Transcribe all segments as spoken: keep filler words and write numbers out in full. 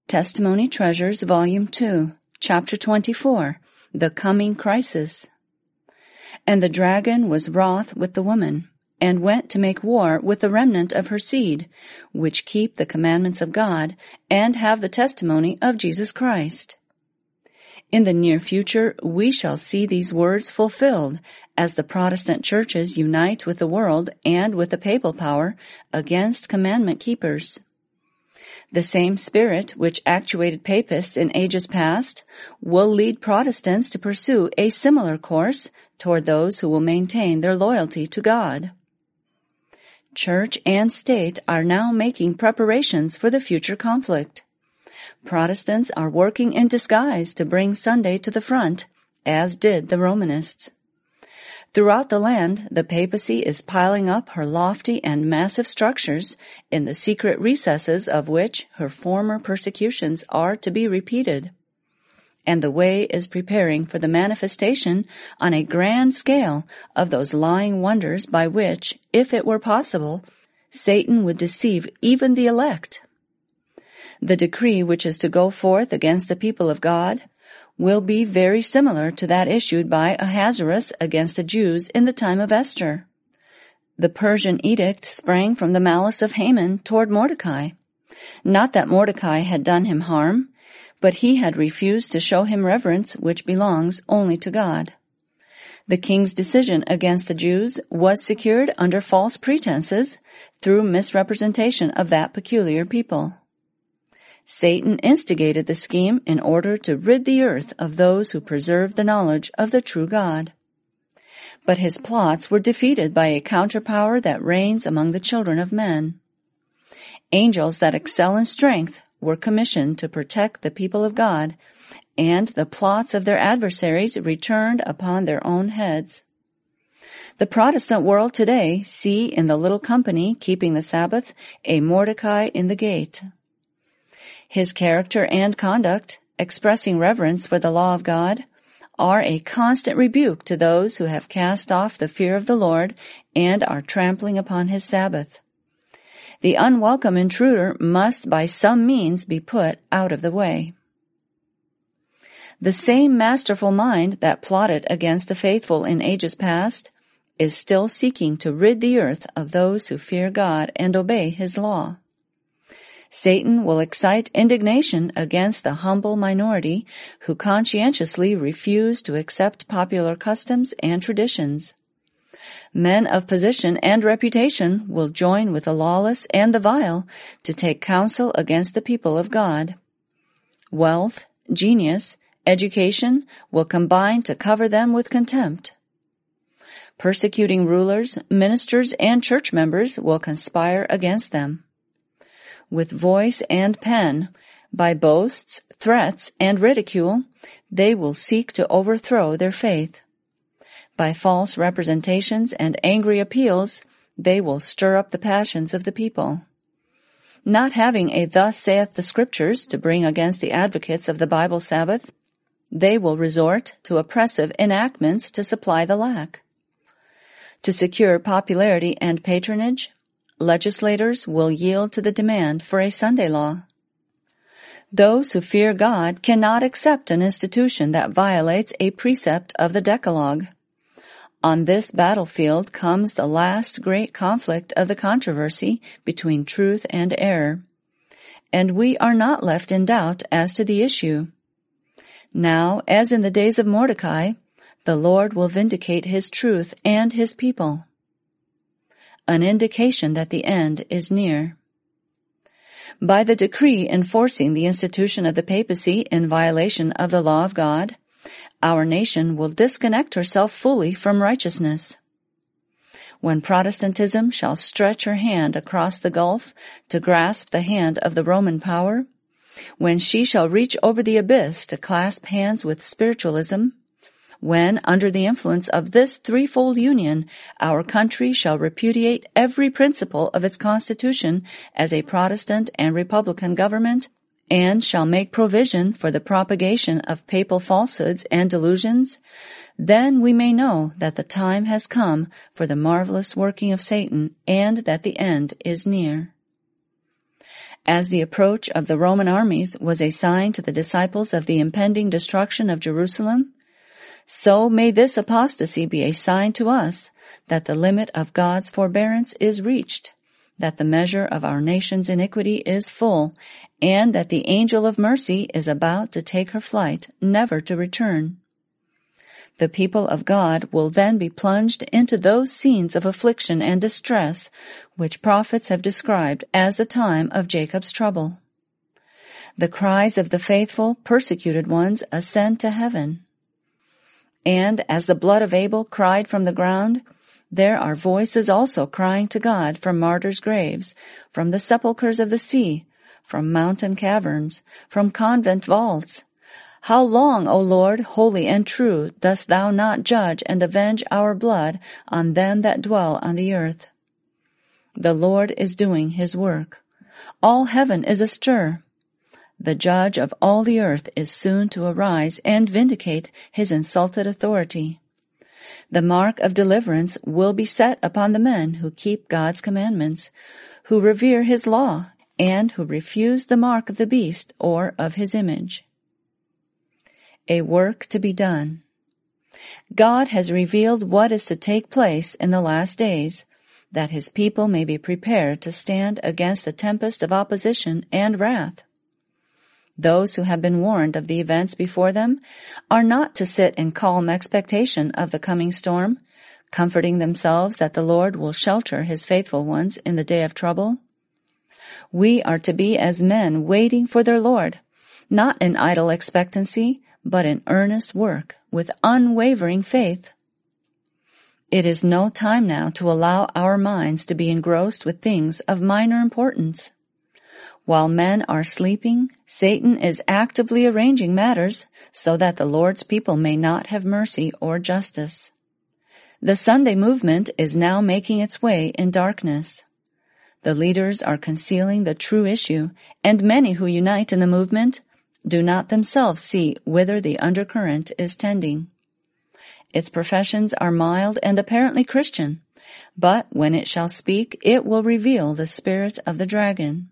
Testimony Treasures, Volume two, Chapter twenty-four, The Coming Crisis. And the dragon was wroth with the woman, and went to make war with the remnant of her seed, which keep the commandments of God, and have the testimony of Jesus Christ. In the near future, we shall see these words fulfilled as the Protestant churches unite with the world and with the papal power against commandment keepers. The same spirit which actuated papists in ages past will lead Protestants to pursue a similar course toward those who will maintain their loyalty to God. Church and state are now making preparations for the future conflict. Protestants are working in disguise to bring Sunday to the front, as did the Romanists. Throughout the land, the papacy is piling up her lofty and massive structures, in the secret recesses of which her former persecutions are to be repeated. And the way is preparing for the manifestation on a grand scale of those lying wonders by which, if it were possible, Satan would deceive even the elect. The decree which is to go forth against the people of God will be very similar to that issued by Ahasuerus against the Jews in the time of Esther. The Persian edict sprang from the malice of Haman toward Mordecai. Not that Mordecai had done him harm, but he had refused to show him reverence which belongs only to God. The king's decision against the Jews was secured under false pretenses through misrepresentation of that peculiar people. Satan instigated the scheme in order to rid the earth of those who preserved the knowledge of the true God. But his plots were defeated by a counterpower that reigns among the children of men. Angels that excel in strength were commissioned to protect the people of God, and the plots of their adversaries returned upon their own heads. The Protestant world today see in the little company keeping the Sabbath a Mordecai in the gate. His character and conduct, expressing reverence for the law of God, are a constant rebuke to those who have cast off the fear of the Lord and are trampling upon his Sabbath. The unwelcome intruder must by some means be put out of the way. The same masterful mind that plotted against the faithful in ages past is still seeking to rid the earth of those who fear God and obey his law. Satan will excite indignation against the humble minority who conscientiously refuse to accept popular customs and traditions. Men of position and reputation will join with the lawless and the vile to take counsel against the people of God. Wealth, genius, education will combine to cover them with contempt. Persecuting rulers, ministers, and church members will conspire against them. With voice and pen, by boasts, threats, and ridicule, they will seek to overthrow their faith. By false representations and angry appeals, they will stir up the passions of the people. Not having a thus saith the Scriptures to bring against the advocates of the Bible Sabbath, they will resort to oppressive enactments to supply the lack. To secure popularity and patronage, legislators will yield to the demand for a Sunday law. Those who fear God cannot accept an institution that violates a precept of the Decalogue. On this battlefield comes the last great conflict of the controversy between truth and error, and we are not left in doubt as to the issue. Now, as in the days of Mordecai, the Lord will vindicate his truth and his people. An indication that the end is near. By the decree enforcing the institution of the papacy in violation of the law of God, our nation will disconnect herself fully from righteousness. When Protestantism shall stretch her hand across the gulf to grasp the hand of the Roman power, when she shall reach over the abyss to clasp hands with spiritualism, when, under the influence of this threefold union, our country shall repudiate every principle of its constitution as a Protestant and Republican government, and shall make provision for the propagation of papal falsehoods and delusions, then we may know that the time has come for the marvelous working of Satan and that the end is near. As the approach of the Roman armies was a sign to the disciples of the impending destruction of Jerusalem, so may this apostasy be a sign to us that the limit of God's forbearance is reached, that the measure of our nation's iniquity is full, and that the angel of mercy is about to take her flight, never to return. The people of God will then be plunged into those scenes of affliction and distress which prophets have described as the time of Jacob's trouble. The cries of the faithful, persecuted ones ascend to heaven. And as the blood of Abel cried from the ground, there are voices also crying to God from martyrs' graves, from the sepulchres of the sea, from mountain caverns, from convent vaults. How long, O Lord, holy and true, dost thou not judge and avenge our blood on them that dwell on the earth? The Lord is doing his work. All heaven is astir. The judge of all the earth is soon to arise and vindicate his insulted authority. The mark of deliverance will be set upon the men who keep God's commandments, who revere his law, and who refuse the mark of the beast or of his image. A work to be done. God has revealed what is to take place in the last days, that his people may be prepared to stand against the tempest of opposition and wrath. Those who have been warned of the events before them are not to sit in calm expectation of the coming storm, comforting themselves that the Lord will shelter his faithful ones in the day of trouble. We are to be as men waiting for their Lord, not in idle expectancy, but in earnest work, with unwavering faith. It is no time now to allow our minds to be engrossed with things of minor importance. While men are sleeping, Satan is actively arranging matters so that the Lord's people may not have mercy or justice. The Sunday movement is now making its way in darkness. The leaders are concealing the true issue, and many who unite in the movement do not themselves see whither the undercurrent is tending. Its professions are mild and apparently Christian, but when it shall speak, it will reveal the spirit of the dragon.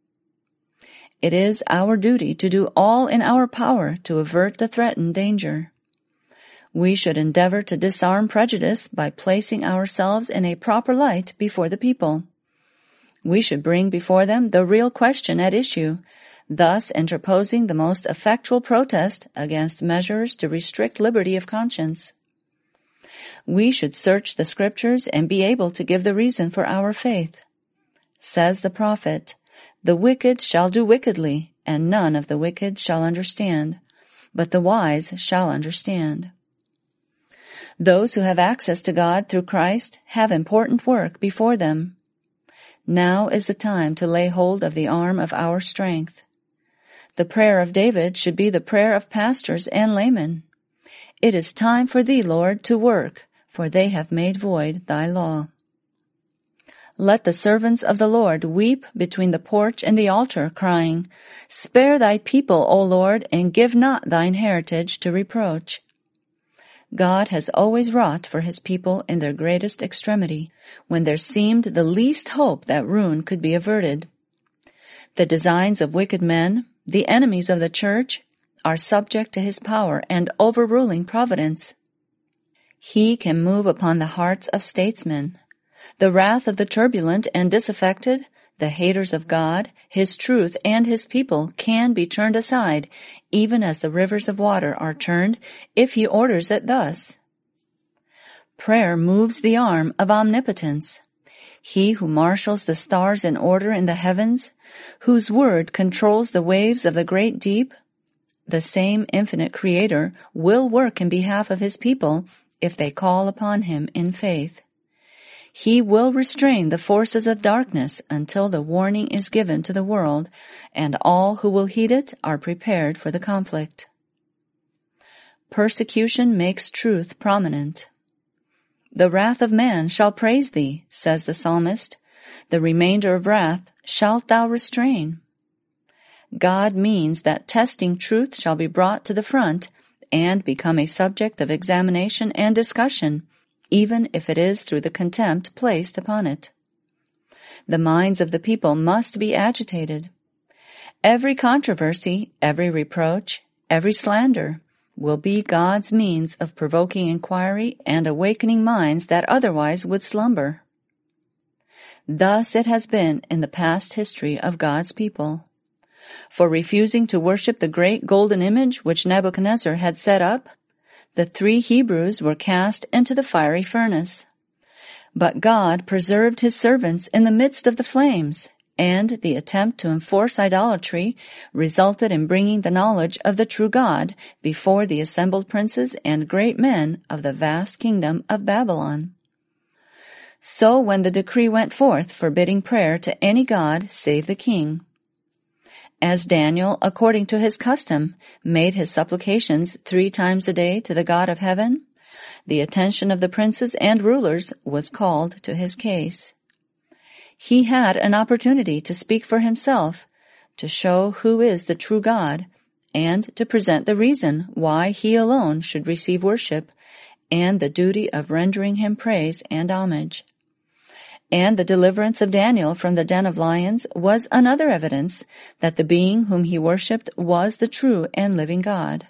It is our duty to do all in our power to avert the threatened danger. We should endeavor to disarm prejudice by placing ourselves in a proper light before the people. We should bring before them the real question at issue, thus interposing the most effectual protest against measures to restrict liberty of conscience. We should search the Scriptures and be able to give the reason for our faith. Says the prophet, "The wicked shall do wickedly, and none of the wicked shall understand, but the wise shall understand." Those who have access to God through Christ have important work before them. Now is the time to lay hold of the arm of our strength. The prayer of David should be the prayer of pastors and laymen. It is time for thee, Lord, to work, for they have made void thy law. Let the servants of the Lord weep between the porch and the altar, crying, "Spare thy people, O Lord, and give not thine heritage to reproach." God has always wrought for his people in their greatest extremity, when there seemed the least hope that ruin could be averted. The designs of wicked men, the enemies of the church, are subject to his power and overruling providence. He can move upon the hearts of statesmen. The wrath of the turbulent and disaffected, the haters of God, his truth, and his people can be turned aside, even as the rivers of water are turned, if he orders it thus. Prayer moves the arm of omnipotence. He who marshals the stars in order in the heavens, whose word controls the waves of the great deep, the same infinite Creator will work in behalf of his people if they call upon him in faith. He will restrain the forces of darkness until the warning is given to the world, and all who will heed it are prepared for the conflict. Persecution makes truth prominent. The wrath of man shall praise thee, says the psalmist. The remainder of wrath shalt thou restrain. God means that testing truth shall be brought to the front and become a subject of examination and discussion, even if it is through the contempt placed upon it. The minds of the people must be agitated. Every controversy, every reproach, every slander will be God's means of provoking inquiry and awakening minds that otherwise would slumber. Thus it has been in the past history of God's people. For refusing to worship the great golden image which Nebuchadnezzar had set up, the three Hebrews were cast into the fiery furnace. But God preserved his servants in the midst of the flames, and the attempt to enforce idolatry resulted in bringing the knowledge of the true God before the assembled princes and great men of the vast kingdom of Babylon. So when the decree went forth forbidding prayer to any god save the king, as Daniel, according to his custom, made his supplications three times a day to the God of heaven, the attention of the princes and rulers was called to his case. He had an opportunity to speak for himself, to show who is the true God, and to present the reason why he alone should receive worship and the duty of rendering him praise and homage. And the deliverance of Daniel from the den of lions was another evidence that the being whom he worshipped was the true and living God.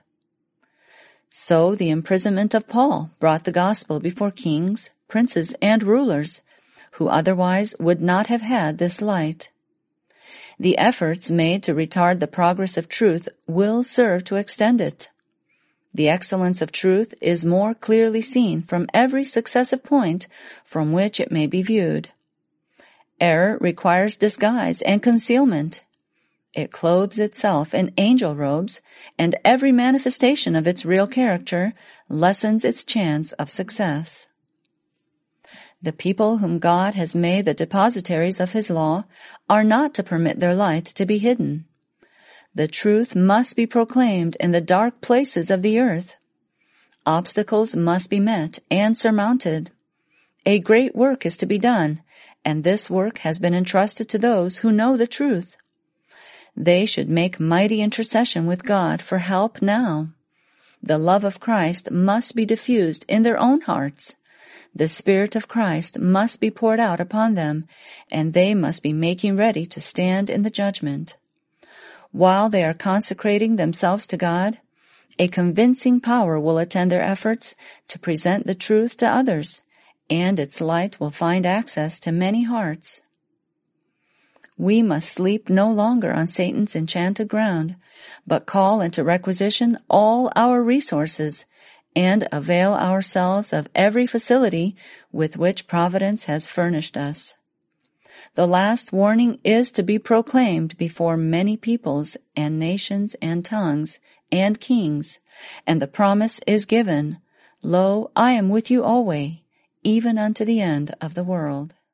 So the imprisonment of Paul brought the gospel before kings, princes, and rulers, who otherwise would not have had this light. The efforts made to retard the progress of truth will serve to extend it. The excellence of truth is more clearly seen from every successive point from which it may be viewed. Error requires disguise and concealment. It clothes itself in angel robes, and every manifestation of its real character lessens its chance of success. The people whom God has made the depositaries of his law are not to permit their light to be hidden. The truth must be proclaimed in the dark places of the earth. Obstacles must be met and surmounted. A great work is to be done, and this work has been entrusted to those who know the truth. They should make mighty intercession with God for help now. The love of Christ must be diffused in their own hearts. The Spirit of Christ must be poured out upon them, and they must be making ready to stand in the judgment. While they are consecrating themselves to God, a convincing power will attend their efforts to present the truth to others, and its light will find access to many hearts. We must sleep no longer on Satan's enchanted ground, but call into requisition all our resources and avail ourselves of every facility with which Providence has furnished us. The last warning is to be proclaimed before many peoples and nations and tongues and kings, and the promise is given, Lo, I am with you always, even unto the end of the world.